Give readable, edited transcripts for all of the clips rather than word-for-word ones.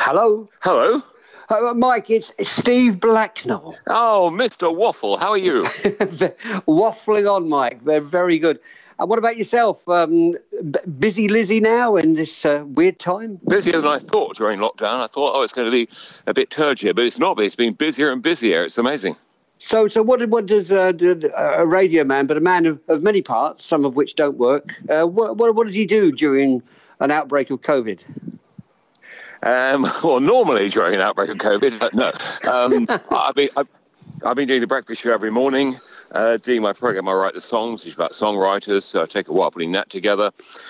Hello? Hello? Mike, it's Steve Blacknell. Mike, it's Steve Blacknell. Oh, Mr. Waffle, how are you? Waffling on, Mike. They're very good. And what about yourself? Busy Lizzie now in this weird time? Busier than I thought during lockdown. I thought, it's going to be a bit turgid, but it's not. It's been busier and busier. It's amazing. So what does a radio man, but a man of many parts, some of which don't work, what does he do during an outbreak of COVID? Well, normally during an outbreak of COVID, but no. I've been doing the breakfast show every morning, doing my program. I write the songs. It's about songwriters, so I take a while putting that together.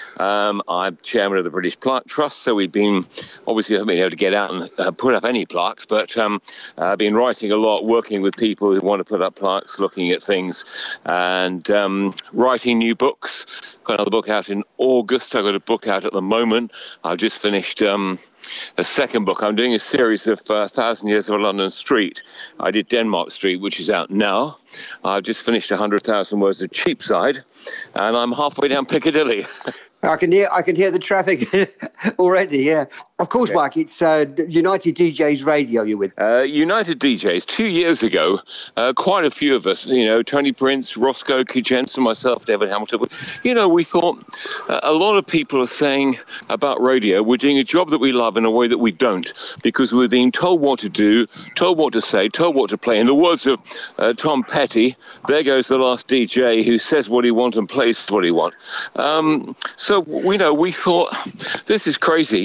I'm chairman of the British Plaque Trust, so we've been, obviously, haven't been able to get out and put up any plaques, but I've been writing a lot, working with people who want to put up plaques, looking at things, and writing new books. Got another book out in August. I've got a book out at the moment. I've just finished a second book. I'm doing a series of 1,000 Years of a London Street. I did Denmark Street, which is out now. I've just finished 100,000 Words of Cheapside, and I'm halfway down Piccadilly. I can hear the traffic already, yeah. Of course, Mike, it's United DJs Radio you're with. United DJs, 2 years ago, quite a few of us, Tony Prince, Roscoe, Keith Jensen, myself, David Hamilton, we thought a lot of people are saying about radio, we're doing a job that we love in a way that we don't, because we're being told what to do, told what to say, told what to play. In the words of Tom Petty, there goes the last DJ who says what he wants and plays what he wants. So we thought, this is crazy.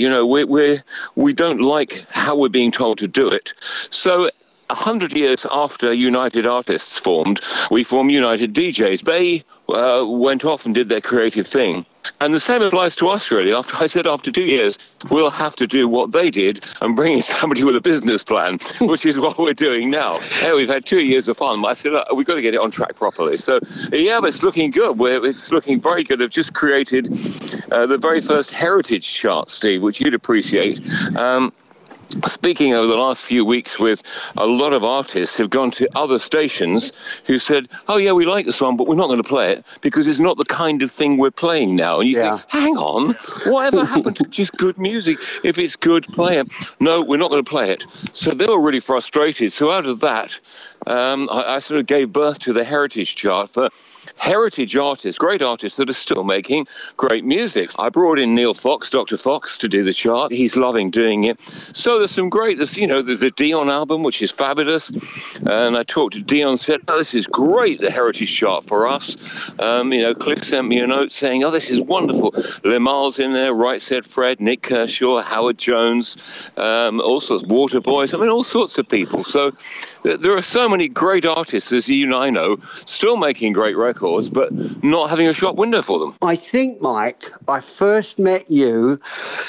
We don't like how we're being told to do it. So 100 years after United Artists formed, we formed United DJs. They went off and did their creative thing. And the same applies to us, really. After 2 years, we'll have to do what they did and bring in somebody with a business plan, which is what we're doing now. Hey, we've had 2 years of fun. I said, we've got to get it on track properly. So, yeah, but it's looking good. It's looking very good. I've just created the very first heritage chart, Steve, which you'd appreciate. Speaking over the last few weeks with a lot of artists who've gone to other stations who said, oh, yeah, we like the song, but we're not going to play it because it's not the kind of thing we're playing now. And you think, hang on, whatever happened to just good music? If it's good, play it. No, we're not going to play it. So they were really frustrated. So out of that, I sort of gave birth to the heritage chart for heritage artists, great artists that are still making great music. I brought in Neil Fox, Dr. Fox, to do the chart. He's loving doing it. So there's some great, there's the Dion album, which is fabulous. And I talked to Dion, said, oh, this is great, the heritage chart for us. Cliff sent me a note saying, oh, this is wonderful. Limal's in there, Right Said Fred, Nick Kershaw, Howard Jones, all sorts, Waterboys, all sorts of people. So there are so many great artists, as you and I know, still making great records, but not having a shop window for them. I think, Mike, I first met you,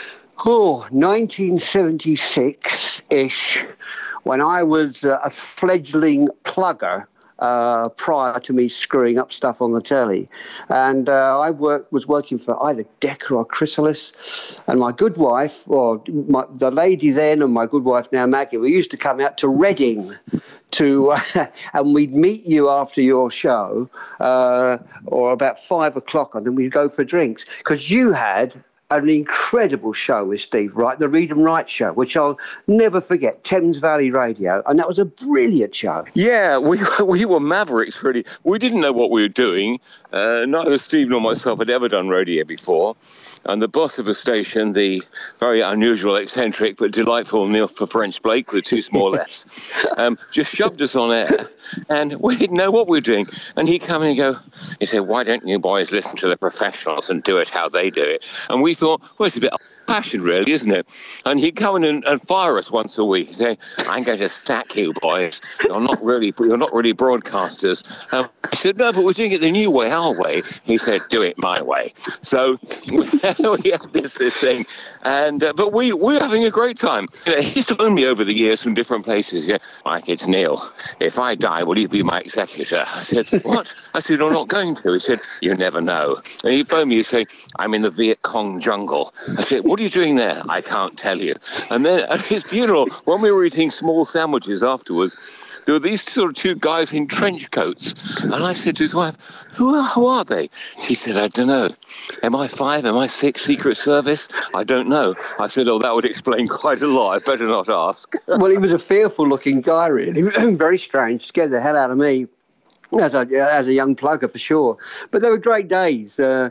1976-ish, when I was a fledgling plugger. Prior to me screwing up stuff on the telly. And I was working for either Decca or Chrysalis. And my good wife, or the lady then and my good wife now, Maggie, we used to come out to Reading and we'd meet you after your show or about 5 o'clock, and then we'd go for drinks. Because you had an incredible show with Steve Wright, the Read and Write show, which I'll never forget, Thames Valley Radio, and that was a brilliant show. Yeah, we were mavericks, really. We didn't know what we were doing. Neither Steve nor myself had ever done radio before. And the boss of the station, the very unusual, eccentric, but delightful Neil for French Blake with 2 small F's, just shoved us on air, and we didn't know what we were doing. And he'd come in and he said, why don't you boys listen to the professionals and do it how they do it? And we thought, well, it's a bit passion, really, isn't it? And he'd come in and fire us once a week. He'd say, I'm going to sack you, boys. You're not really broadcasters. I said, no, but we're doing it the new way, our way. He said, do it my way. So we had this thing. And but we're having a great time. He's phoned me over the years from different places. Yeah, Mike, it's Neil. If I die, will you be my executor? I said, what? I said, I'm not going to. He said, you never know. And he phoned me and said, I'm in the Viet Cong jungle. I said, what are you doing there? I can't tell you. And then at his funeral, when we were eating small sandwiches afterwards, there were these sort of two guys in trench coats. And I said to his wife, who are they? She said, I don't know. MI5, MI6, Secret Service? I don't know. I said, oh, that would explain quite a lot. I better not ask. Well, he was a fearful-looking guy, really. Very strange. Scared the hell out of me. As a young plugger, for sure. But they were great days, the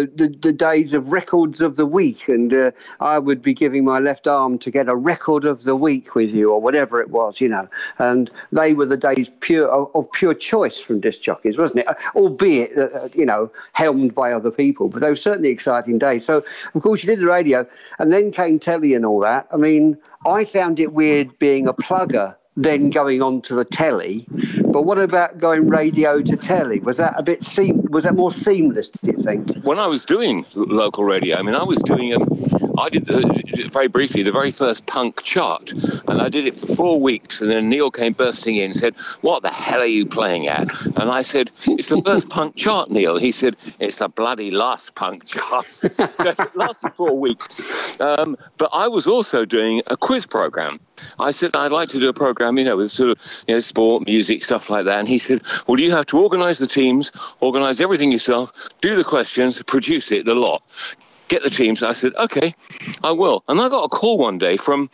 days of records of the week. And I would be giving my left arm to get a record of the week with you or whatever it was, you know. And they were the days of pure choice from disc jockeys, wasn't it? Albeit, you know, helmed by other people. But they were certainly exciting days. So, of course, you did the radio and then came telly and all that. I mean, I found it weird being a plugger then going on to the telly, but what about going radio to telly? Was that was that more seamless, do you think? When I was doing local radio, I mean, I was doing I did very briefly the very first punk chart, and I did it for 4 weeks, and then Neil came bursting in and said, what the hell are you playing at? And I said, it's the first punk chart, Neil. He said, it's the bloody last punk chart. So it lasted 4 weeks. But I was also doing a quiz program. I said, I'd like to do a program, you know, with sort of, you know, sport, music, stuff like that. And he said, well, you have to organise the teams, organise everything yourself, do the questions, produce it, the lot. Get the teams. I said, okay, I will. And I got a call one day from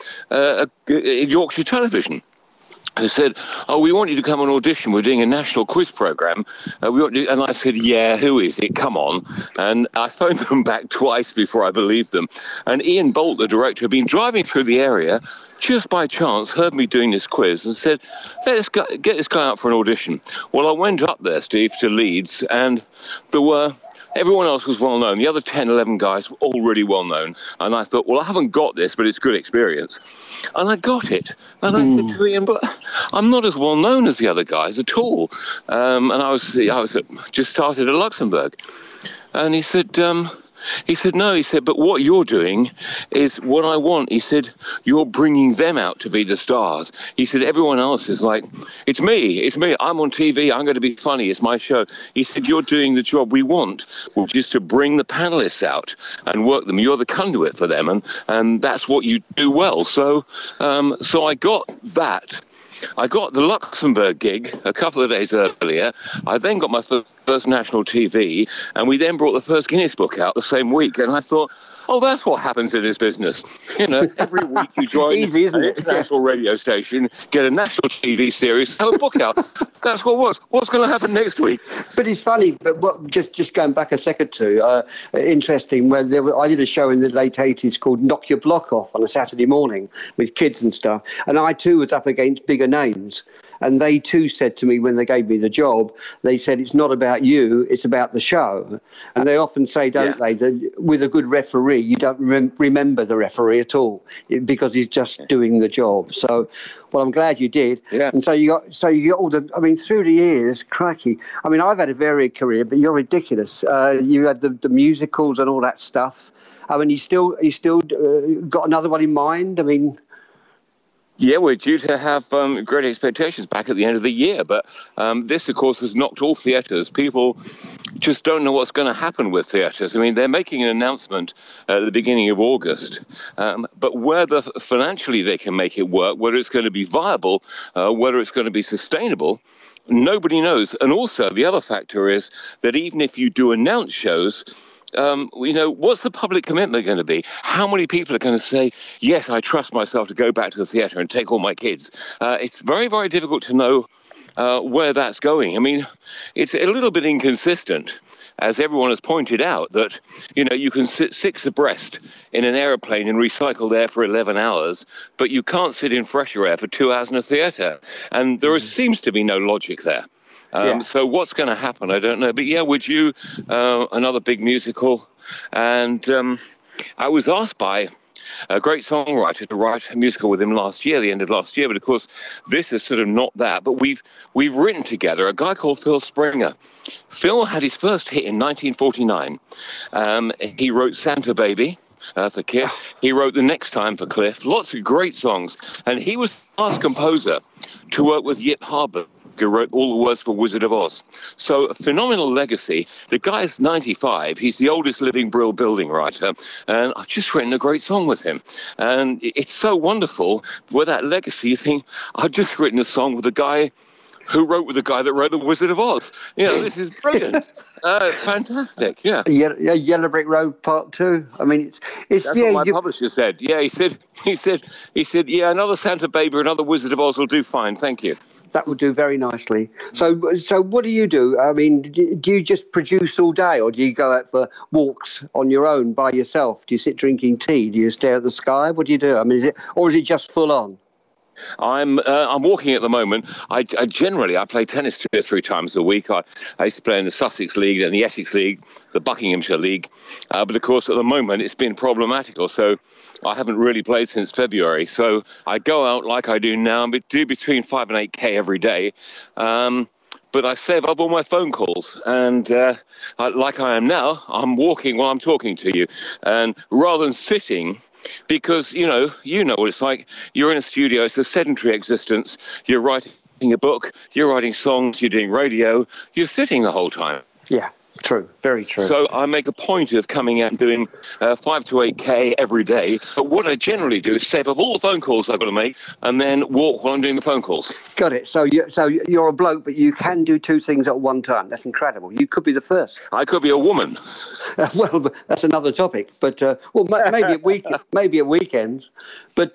Yorkshire Television, who said, oh, we want you to come and audition. We're doing a national quiz program. And I said, yeah, who is it? Come on. And I phoned them back twice before I believed them. And Ian Bolt, the director, had been driving through the area, just by chance, heard me doing this quiz and said, get this guy out for an audition. Well, I went up there, Steve, to Leeds, and everyone else was well known. The other 10, 11 guys were all really well known. And I thought, well, I haven't got this, but it's good experience. And I got it. And I said to Ian, but I'm not as well known as the other guys at all. And I was just started at Luxembourg. And he said, no, he said, but what you're doing is what I want. He said, you're bringing them out to be the stars. He said, everyone else is like, it's me. I'm on TV. I'm going to be funny. It's my show. He said, you're doing the job we want, which is to bring the panelists out and work them. You're the conduit for them. And that's what you do well. So I got that. I got the Luxembourg gig a couple of days earlier. I then got my first national TV, and we then brought the first Guinness book out the same week. And I thought, oh, that's what happens in this business. You know, every week you join Easy, isn't it? an international radio station, get a national TV series, have a book out. That's what was. What's going to happen next week? But it's funny, but just going back a second or two, interesting, I did a show in the late 80s called Knock Your Block Off on a Saturday morning with kids and stuff. And I, too, was up against bigger names. And they, too, said to me when they gave me the job, they said, it's not about you, it's about the show. And they often say, don't they, that with a good referee, you don't remember the referee at all because he's just doing the job. So, well, I'm glad you did. Yeah. And so you got all the, I mean, through the years, crikey. I mean, I've had a varied career, but you're ridiculous. You had the musicals and all that stuff. I mean, you still got another one in mind? I mean... Yeah, we're due to have Great Expectations back at the end of the year. But this, of course, has knocked all theatres. People just don't know what's going to happen with theatres. I mean, they're making an announcement at the beginning of August. But whether financially they can make it work, whether it's going to be viable, whether it's going to be sustainable, nobody knows. And also, the other factor is that even if you do announce shows, you know, what's the public commitment going to be? How many people are going to say, yes, I trust myself to go back to the theatre and take all my kids? It's very, very difficult to know where that's going. I mean, it's a little bit inconsistent, as everyone has pointed out, that, you know, you can sit 6 abreast in an aeroplane in recycled air for 11 hours, but you can't sit in fresher air for 2 hours in a theatre. And there seems to be no logic there. So what's going to happen? I don't know. But yeah, we're due another big musical. And I was asked by a great songwriter to write a musical with him the end of last year. But of course, this is sort of not that. But we've written together a guy called Phil Springer. Phil had his first hit in 1949. He wrote Santa Baby for Kid. He wrote The Next Time for Cliff. Lots of great songs. And he was the last composer to work with Yip Harburg, who wrote all the words for Wizard of Oz. So a phenomenal legacy. The guy's 95. He's the oldest living Brill Building writer. And I've just written a great song with him. And it's so wonderful with that legacy. You think, I've just written a song with a guy who wrote with the guy that wrote The Wizard of Oz. This is brilliant. Fantastic. Yeah. Yellow Brick Road Part 2. I mean, it's That's what my publisher said. Yeah, he said, yeah, another Santa Baby, another Wizard of Oz will do fine. Thank you. That would do very nicely. So what do you do? I mean, do you just produce all day, or do you go out for walks on your own by yourself? Do you sit drinking tea? Do you stare at the sky? What do you do? I mean, is it just full on? I'm walking at the moment. I generally play tennis 2 or 3 times a week. I used to play in the Sussex League and the Essex League, the Buckinghamshire League. But of course, at the moment, it's been problematical. So I haven't really played since February. So I go out like I do now and do between 5 and 8K every day. But I save up all my phone calls, and like I am now, I'm walking while I'm talking to you. And rather than sitting, because, you know what it's like. You're in a studio, it's a sedentary existence. You're writing a book, you're writing songs, you're doing radio. You're sitting the whole time. Yeah. True, very true. So I make a point of coming out and doing 5 to 8K every day. But what I generally do is save up all the phone calls I've got to make and then walk while I'm doing the phone calls. Got it. So you're a bloke, but you can do 2 things at one time. That's incredible. You could be the first. I could be a woman. Well, that's another topic. But maybe at weekends. But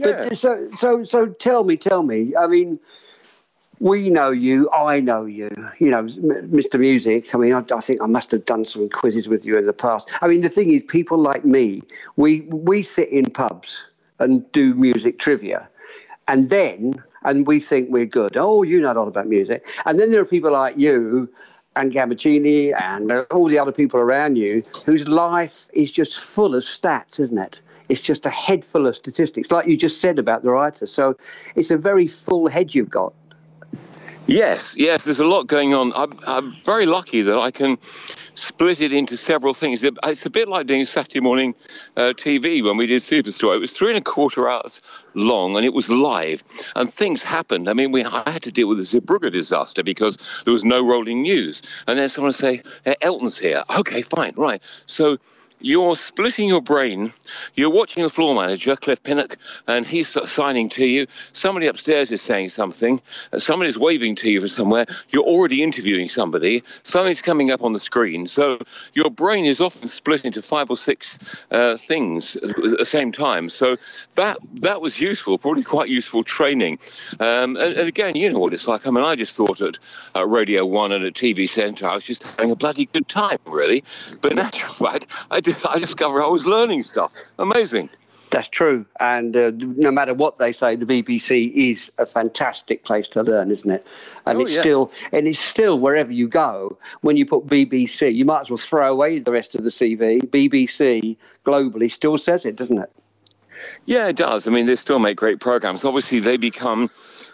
so tell me. I mean, we know you, I know you, Mr. Music. I mean, I think I must have done some quizzes with you in the past. I mean, the thing is, people like me, we sit in pubs and do music trivia. And we think we're good. Oh, you know a lot about music. And then there are people like you and Gambaccini and all the other people around you whose life is just full of stats, isn't it? It's just a head full of statistics, like you just said about the writer. So it's a very full head you've got. Yes, there's a lot going on. I'm very lucky that I can split it into several things. It's a bit like doing Saturday morning TV when we did Superstore. It was 3.25 hours long and it was live and things happened. I mean, I had to deal with the Zeebrugge disaster because there was no rolling news. And then someone would say, Elton's here. Okay, fine, right. So you're splitting your brain. You're watching the floor manager, Cliff Pinnock, and he's signing to you. Somebody upstairs is saying something. Somebody's waving to you from somewhere. You're already interviewing somebody. Something's coming up on the screen. So your brain is often split into 5 or 6 things at the same time. So that was useful, probably quite useful training. And again, you know what it's like. I mean, I just thought at Radio 1 and at TV Centre, I was just having a bloody good time, really. But in actual fact, I discovered I was learning stuff. Amazing. That's true. And no matter what they say, the BBC is a fantastic place to learn, isn't it? And it's still wherever you go. When you put BBC, you might as well throw away the rest of the CV. BBC globally still says it, doesn't it? Yeah, it does. I mean, they still make great programs. Obviously, they become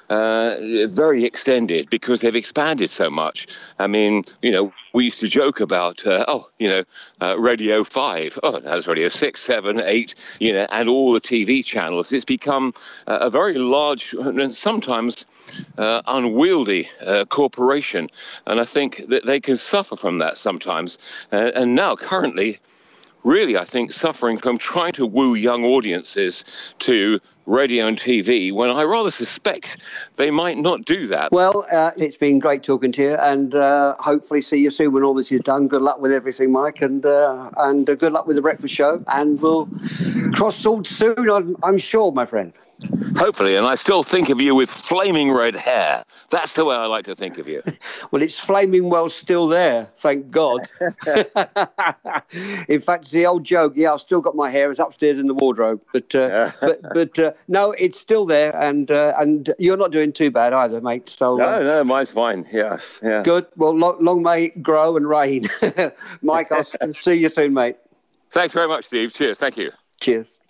very extended because they've expanded so much. I mean, we used to joke about, Radio 5. Oh, that's Radio 6, 7, 8, and all the TV channels. It's become a very large and sometimes unwieldy corporation. And I think that they can suffer from that sometimes. And now, currently, really, I think, suffering from trying to woo young audiences to radio and TV, when I rather suspect they might not do that. Well, it's been great talking to you, and hopefully see you soon when all this is done. Good luck with everything, Mike, and good luck with the breakfast show, and we'll cross swords soon, I'm sure, my friend. Hopefully, and I still think of you with flaming red hair. That's the way I like to think of you. Well, it's flaming well still there, thank God. In fact, it's the old joke. Yeah, I've still got my hair. It's upstairs in the wardrobe, but no, it's still there, and you're not doing too bad either, mate. So no, mine's fine. Yeah. Good. Well, long may it grow and rain. Mike, I'll see you soon, mate. Thanks very much, Steve. Cheers. Thank you. Cheers.